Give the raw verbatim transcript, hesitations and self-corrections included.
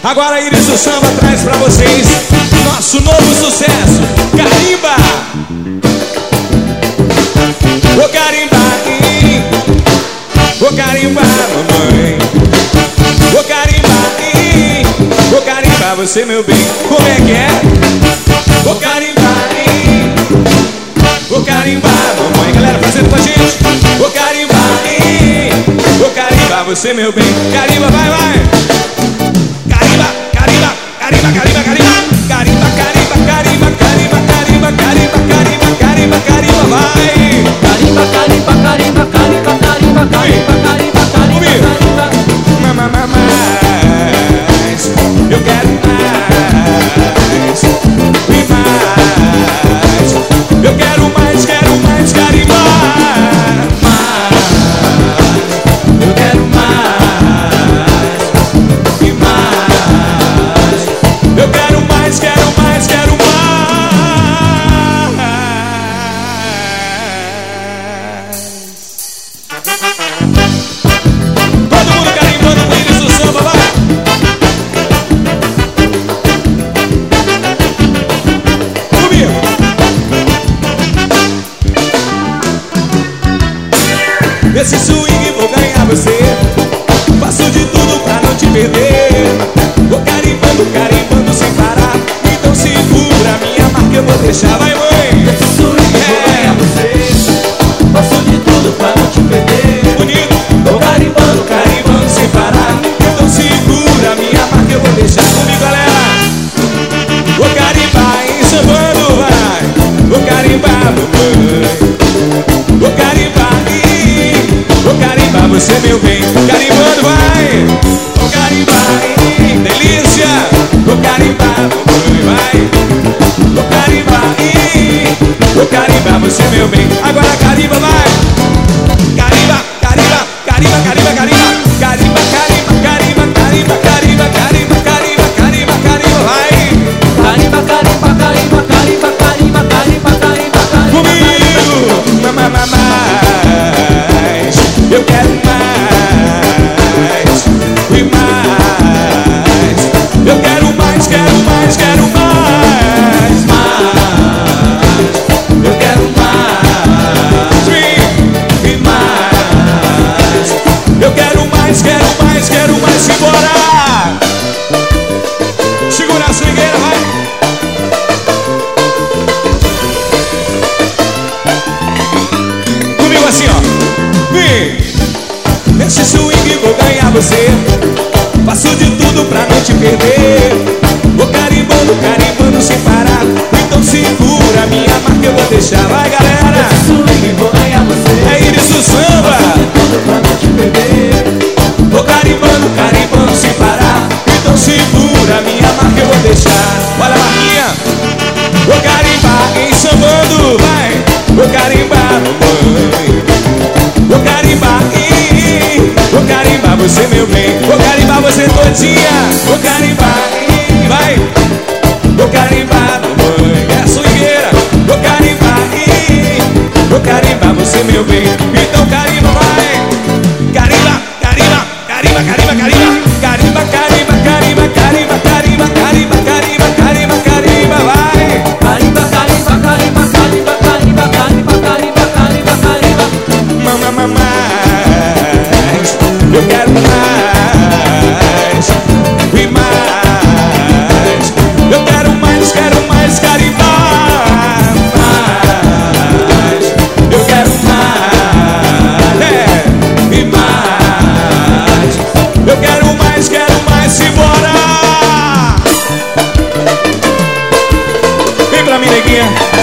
Agora Iris do Samba traz pra vocês nosso novo sucesso, Carimba. Vou carimbar, hein? Vou carimbar, mamãe. Vou carimbar, hein? Vou carimbar você, meu bem. Como é que é? Vou carimbar, hein? Vou carimbar, mamãe. Galera, fazendo com a gente. Vou carimbar, hein? Vou carimbar você, meu bem. Carimba, vai, vai. Carimba, carimba, carimba, carimba, carimba. Carimba, carimba, carimba, carimba, carimba, carimba, carimba, carimba, carimba, vai. Carimba, carimba, carimba, carimba, carimba, carimba, carimba, carimba, carimba. Mama, mais, eu quero mais, e mais. Eu quero mais, quero mais, carimbar. Eu quero mais e mais. Eu quero mais, quero mais, quero mais. Todo mundo carimbando o Iris do Samba, vai. Comigo. Esse swing vou ganhar você. Faço de tudo pra não te perder. Vou carimbando, carimbando sem parar. Então segura minha marca, eu vou deixar. Vai, mãe. Esse swing vou ganhar você. Faço de tudo pra não te perder. Bonito. Vou carimbando, Carimbando sem parar. Então segura minha marca, eu vou deixar. Comigo, galera. Vou carimbar, ensambando, vai. Vou carimbar, mamãe. Vou carimbar, ih. Vou carimbar você, meu bem. Carimbando, vai. Vou carimbar, ih. Delícia. Vou carimbar, mamãe, vai. Vou carimbar, ih. Vou carimbar você, meu bem. Agora carimba, vai. Carimba, carimba, carimba, carimba, carimba. Carimba, carimba, carimba, carimba, carimba, carimba, carimba, carimba, carimba, vai. carimba, carimba, carimba, carimba, carimba, carimba, carimba, carimba. Comigo, mamãe, mais. Eu quero mais e mais. Eu quero mais, quero mais, quero mais. Mais. Eu quero mais E mais. Eu quero mais, quero mais, quero mais. Simbora! Segura a swingueira, vai. Comigo assim, ó. Vem. Nesse swing vou ganhar você. Faço de tudo pra não te perder. Vou carimbando, carimbando sem parar. Então segura minha marca, eu vou deixar. Vai, galera. Esse swing vou ganhar você. É Iris do Samba. Tudo pra não te perder. Vou carimbando, carimbando sem parar. Então segura minha marca, eu vou deixar. Olha a marquinha. Vou carimbar, ensambando, vai. Vou carimbar, mamãe. Vou carimbar, ih. Vou carimbar você, meu bem. Vou carimbar você todinha. Vou carimbar, ih. Vai. Vou carimbar, mamãe. É a swingueira. Vou carimbar, ih. Vou carimbar você, meu bem. Então carimba, vai. Carimba, carimba, carimba, carimba, carimba. Carimba, carimba, carimba, carimba, carimba, carimba, carimba, carimba, carimba, vai. Carimba, carimba, carimba, carimba, carimba, carimba, carimba, carimba, carimba. Mama, mais. Eu quero mais e mais. Eu quero mais, quero mais, carimbar mais. Eu quero mais, é, e mais. Eu quero mais, quero mais, simbora. Vem pra mim, neguinha.